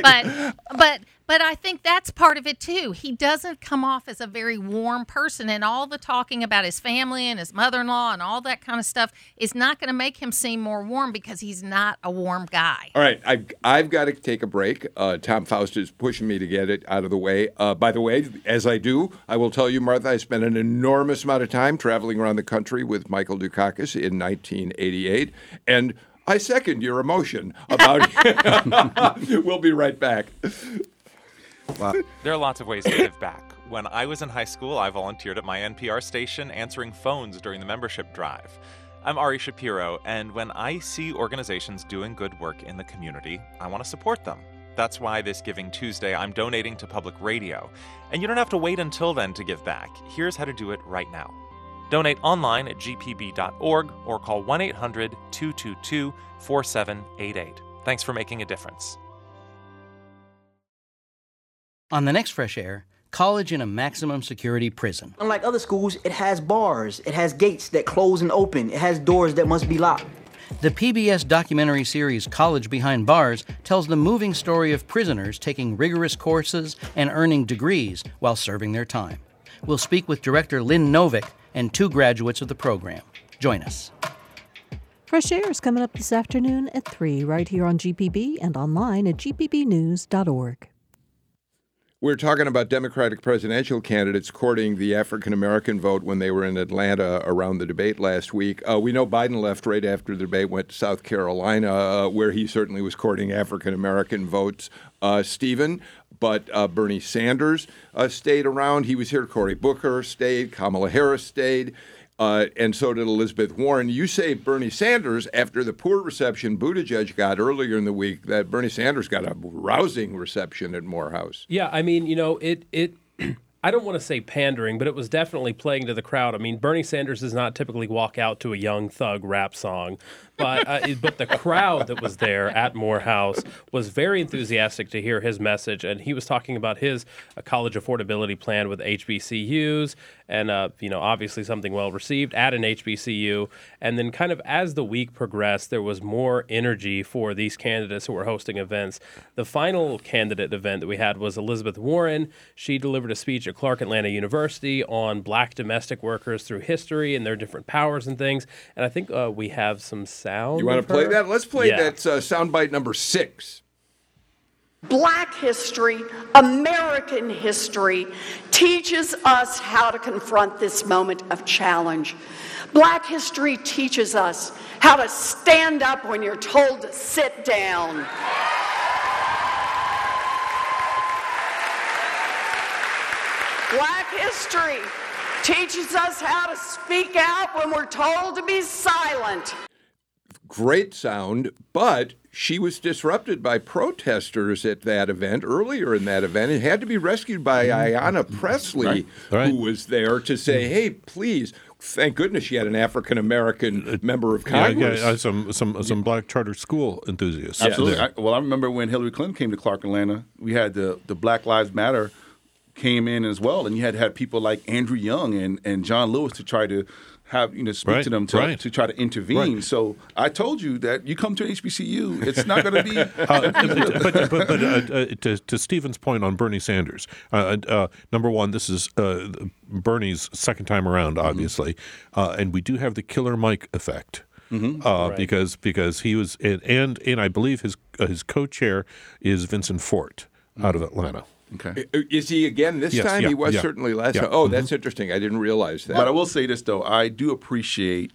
Speaker 5: But I think that's part of it, too. He doesn't come off as a very warm person, and all the talking about his family and his mother-in-law and all that kind of stuff is not going to make him seem more warm because he's not a warm guy.
Speaker 1: All right, I've got to take a break. Tom Faust is pushing me to get it out of the way. By the way, as I do, I will tell you, Martha, I spent an enormous amount of time traveling around the country with Michael Dukakis in 1988, and I second your emotion about it. We'll be right back.
Speaker 14: Wow. There are lots of ways to give back. When I was in high school, I volunteered at my NPR station answering phones during the membership drive. I'm Ari Shapiro, and when I see organizations doing good work in the community, I want to support them. That's why this Giving Tuesday, I'm donating to public radio. And you don't have to wait until then to give back. Here's how to do it right now. Donate online at gpb.org or call 1-800-222-4788. Thanks for making a difference.
Speaker 15: On the next Fresh Air, college in a maximum security prison.
Speaker 16: Unlike other schools, it has bars, it has gates that close and open, it has doors that must be locked.
Speaker 15: The PBS documentary series College Behind Bars tells the moving story of prisoners taking rigorous courses and earning degrees while serving their time. We'll speak with director Lynn Novick and two graduates of the program. Join us.
Speaker 13: Fresh Air is coming up this afternoon at 3 right here on GPB and online at gpbnews.org.
Speaker 1: We're talking about Democratic presidential candidates courting the African-American vote when they were in Atlanta around the debate last week. We know Biden left right after the debate, went to South Carolina, where he certainly was courting African-American votes, Stephen. But Bernie Sanders stayed around. He was here. Cory Booker stayed. Kamala Harris stayed. And so did Elizabeth Warren. You say Bernie Sanders, after the poor reception Buttigieg got earlier in the week, that Bernie Sanders got a rousing reception at Morehouse.
Speaker 3: Yeah, I mean, it I don't want to say pandering, but it was definitely playing to the crowd. I mean, Bernie Sanders does not typically walk out to a Young Thug rap song, but the crowd that was there at Morehouse was very enthusiastic to hear his message, and he was talking about his college affordability plan with HBCUs, and obviously something well received at an HBCU. And then, kind of as the week progressed, there was more energy for these candidates who were hosting events. The final candidate event that we had was Elizabeth Warren. She delivered a speech at Clark Atlanta University on black domestic workers through history and their different powers and things. And I think we have some sound.
Speaker 1: You want to play that? Let's play that soundbite number 6.
Speaker 17: Black history, American history, teaches us how to confront this moment of challenge. Black history teaches us how to stand up when you're told to sit down. Black history teaches us how to speak out when we're told to be silent.
Speaker 1: Great sound, but she was disrupted by protesters at that event, earlier in that event. It had to be rescued by Ayanna Pressley, who was there to say, hey, please. Thank goodness she had an African-American member of Congress.
Speaker 2: Yeah, some black charter school enthusiasts.
Speaker 4: Absolutely. I remember when Hillary Clinton came to Clark Atlanta, we had the Black Lives Matter came in as well, and you had people like Andrew Young and John Lewis to try to speak to them to try to intervene.
Speaker 2: Right.
Speaker 4: So I told you that you come to an HBCU, it's not going to be.
Speaker 2: But to Stephen's point on Bernie Sanders, number one, this is Bernie's second time around, obviously, and we do have the Killer Mike effect. Because he was and I believe his co-chair is Vincent Fort out of Atlanta.
Speaker 4: Okay,
Speaker 1: is he again this time?
Speaker 2: Yeah,
Speaker 1: he was certainly last time. Oh, that's interesting. I didn't realize that.
Speaker 4: But I will say this though: I do appreciate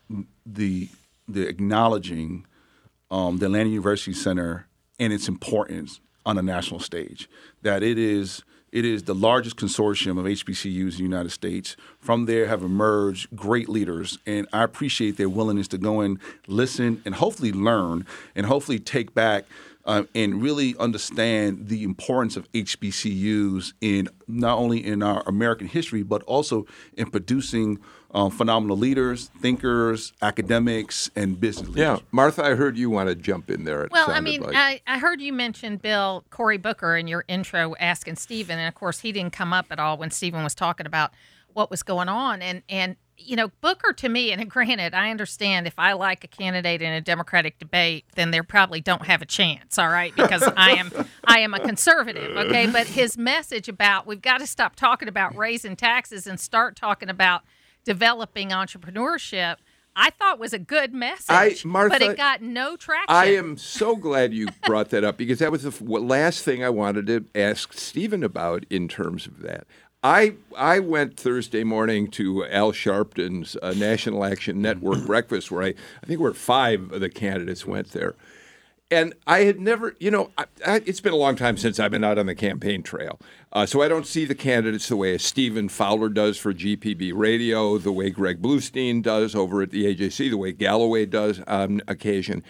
Speaker 4: the acknowledging the Atlanta University Center and its importance on a national stage. That it is the largest consortium of HBCUs in the United States. From there have emerged great leaders, and I appreciate their willingness to go and listen and hopefully learn and hopefully take back and really understand the importance of HBCUs in not only in our American history, but also in producing phenomenal leaders, thinkers, academics, and business leaders.
Speaker 1: Yeah, Martha, I heard you want to jump in there.
Speaker 5: I heard you mention, Bill, Cory Booker in your intro asking Stephen, and of course he didn't come up at all when Stephen was talking about what was going on. And Booker to me, and granted, I understand if I like a candidate in a Democratic debate, then they probably don't have a chance, all right, because I am a conservative, okay? But his message about we've got to stop talking about raising taxes and start talking about developing entrepreneurship, I thought was a good message,
Speaker 1: Martha,
Speaker 5: but it got no traction.
Speaker 1: I am so glad you brought that up because that was the last thing I wanted to ask Stephen about in terms of that. I went Thursday morning to Al Sharpton's National Action Network breakfast where I think we're 5 of the candidates went there. And I had never, it's been a long time since I've been out on the campaign trail. So I don't see the candidates the way Stephen Fowler does for GPB Radio, the way Greg Bluestein does over at the AJC, the way Galloway does on occasion.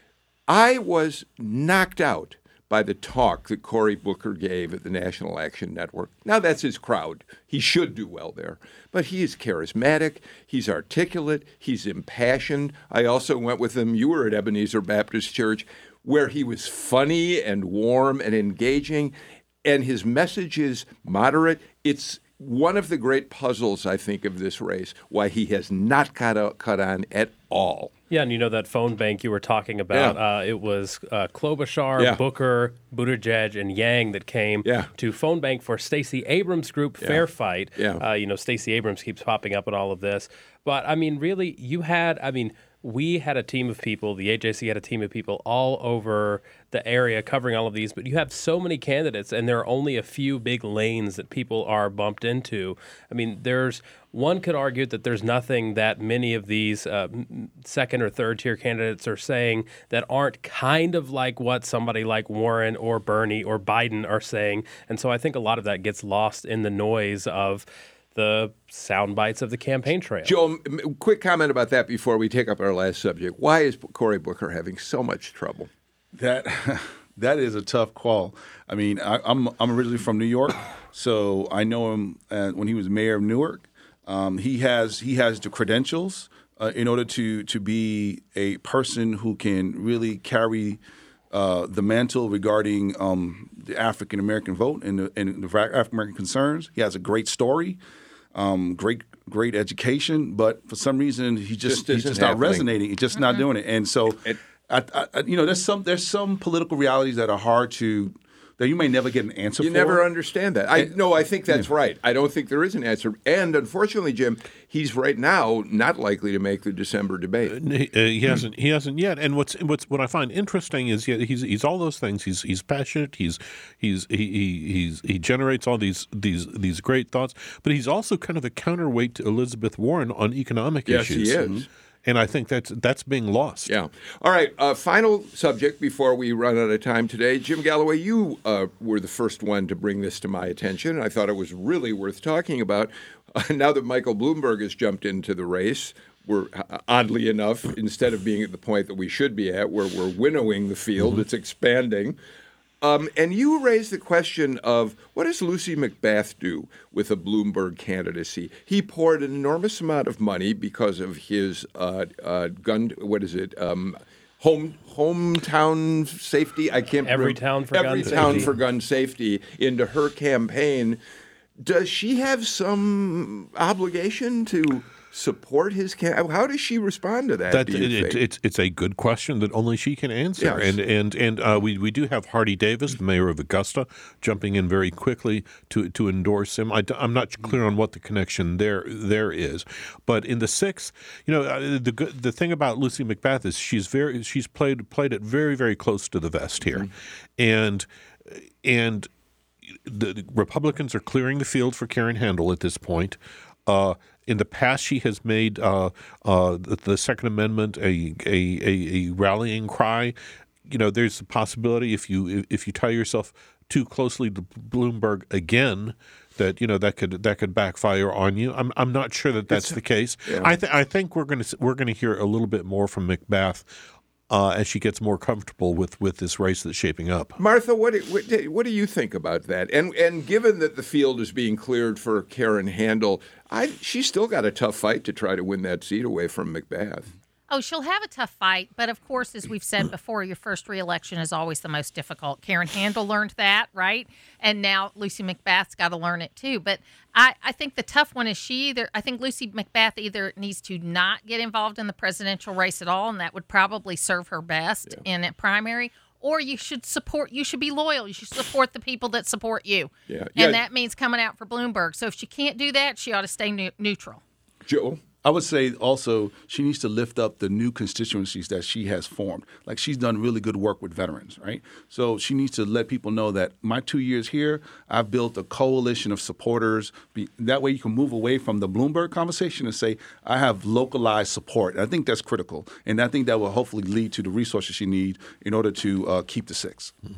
Speaker 1: I was knocked out by the talk that Cory Booker gave at the National Action Network. Now, that's his crowd. He should do well there. But he is charismatic. He's articulate. He's impassioned. I also went with him. You were at Ebenezer Baptist Church, where he was funny and warm and engaging, and his message is moderate. It's one of the great puzzles, I think, of this race, why he has not cut on at all.
Speaker 3: Yeah, and that phone bank you were talking about, it was Klobuchar, Booker, Buttigieg, and Yang that came to phone bank for Stacey Abrams' group, Fair Fight. Stacey Abrams keeps popping up in all of this. But, really, we had a team of people, the AJC had a team of people all over the area covering all of these, but you have so many candidates, and there are only a few big lanes that people are bumped into. One could argue that there's nothing that many of these second or third tier candidates are saying that aren't kind of like what somebody like Warren or Bernie or Biden are saying. And so I think a lot of that gets lost in the noise of the sound bites of the campaign trail.
Speaker 1: Joe, quick comment about that before we take up our last subject. Why is Cory Booker having so much trouble?
Speaker 4: That is a tough call. I'm originally from New York, so I know him when he was mayor of Newark. He has the credentials in order to be a person who can really carry the mantle regarding the African American vote and the African American concerns. He has a great story, great education, but for some reason he's just not resonating. He's just not doing it, and so there's some political realities that are hard to. That you may never get an answer for.
Speaker 1: You never understand that. I think that's right. I don't think there is an answer. And unfortunately, Jim, he's right now not likely to make the December debate.
Speaker 2: He hasn't yet. And what I find interesting is he's all those things. He's passionate. He generates all these great thoughts. But he's also kind of a counterweight to Elizabeth Warren on economic issues.
Speaker 1: Yes, he is.
Speaker 2: And I think that's being lost.
Speaker 1: Yeah. All right. Final subject before we run out of time today. Jim Galloway, you were the first one to bring this to my attention. I thought it was really worth talking about. Now that Michael Bloomberg has jumped into the race, we're, oddly enough, instead of being at the point that we should be at, where we're winnowing the field, it's expanding. And you raised the question of what does Lucy McBath do with a Bloomberg candidacy? He poured an enormous amount of money because of his hometown safety. I can't
Speaker 3: Every town
Speaker 1: for gun safety into her campaign. Does she have some obligation to support his campaign? How does she respond to that?
Speaker 2: It's a good question that only she can answer.
Speaker 1: Yes.
Speaker 2: And we do have Hardy Davis, the mayor of Augusta, jumping in very quickly to endorse him. I'm not clear on what the connection there is, but in the 6th, the thing about Lucy McBath is she's played it very, very close to the vest here, and the Republicans are clearing the field for Karen Handel at this point. In the past, she has made the Second Amendment a rallying cry. There's a possibility if you tie yourself too closely to Bloomberg again, that could backfire on you. I'm not sure that's the case. Yeah. I think we're gonna hear a little bit more from McBath as she gets more comfortable with this race that's shaping up.
Speaker 1: Martha, what do you think about that? And given that the field is being cleared for Karen Handel, she's still got a tough fight to try to win that seat away from McBath.
Speaker 5: Oh, she'll have a tough fight, but of course, as we've said before, your first re-election is always the most difficult. Karen Handel learned that, right? And now Lucy McBath's got to learn it too. But I think the tough one is I think Lucy McBath either needs to not get involved in the presidential race at all, and that would probably serve her best in a primary, or you should be loyal. You should support the people that support you. Yeah. And that means coming out for Bloomberg. So if she can't do that, she ought to stay neutral.
Speaker 1: Joe?
Speaker 4: I would say also she needs to lift up the new constituencies that she has formed. Like, she's done really good work with veterans, right? So she needs to let people know that my 2 years here, I've built a coalition of supporters. That way you can move away from the Bloomberg conversation and say, I have localized support. I think that's critical. And I think that will hopefully lead to the resources she needs in order to keep the 6. Mm-hmm.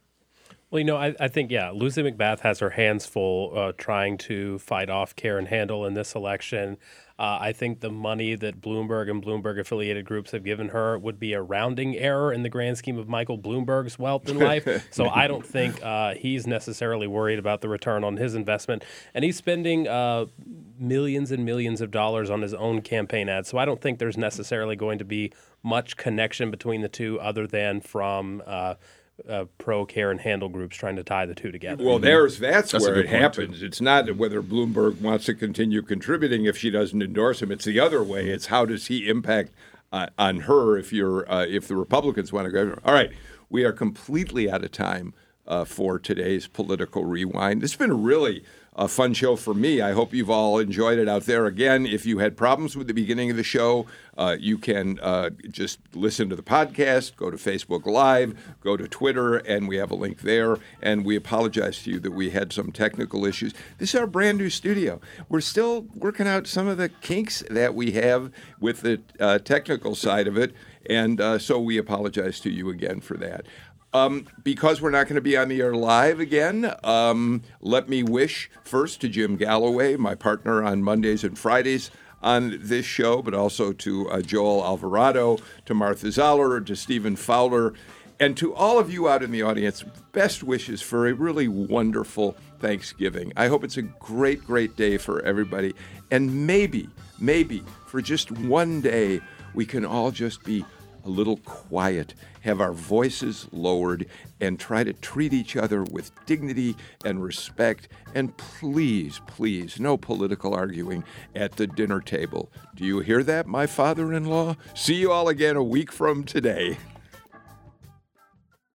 Speaker 3: Well, I think, Lucy McBath has her hands full trying to fight off Karen Handel in this election. I think the money that Bloomberg and Bloomberg-affiliated groups have given her would be a rounding error in the grand scheme of Michael Bloomberg's wealth in life. So I don't think he's necessarily worried about the return on his investment. And he's spending millions and millions of dollars on his own campaign ads. So I don't think there's necessarily going to be much connection between the two other than from pro-Karen Handel groups trying to tie the two together.
Speaker 1: Well, that's where it happens. Too. It's not whether Bloomberg wants to continue contributing if she doesn't endorse him. It's the other way. It's how does he impact on her if the Republicans want to go. All right, we are completely out of time for today's Political Rewind. It's been a really fun show for me. I hope you've all enjoyed it out there. Again, if you had problems with the beginning of the show, you can just listen to the podcast, go to Facebook Live, go to Twitter, and we have a link there. And we apologize to you that we had some technical issues. This is our brand new studio. We're still working out some of the kinks that we have with the technical side of it. And so we apologize to you again for that. Because we're not going to be on the air live again, let me wish first to Jim Galloway, my partner on Mondays and Fridays on this show, but also to Joel Alvarado, to Martha Zoller, to Stephen Fowler, and to all of you out in the audience, best wishes for a really wonderful Thanksgiving. I hope it's a great, great day for everybody. And maybe for just one day, we can all just be a little quiet, have our voices lowered, and try to treat each other with dignity and respect. And please, please, no political arguing at the dinner table. Do you hear that, my father-in-law? See you all again a week from today.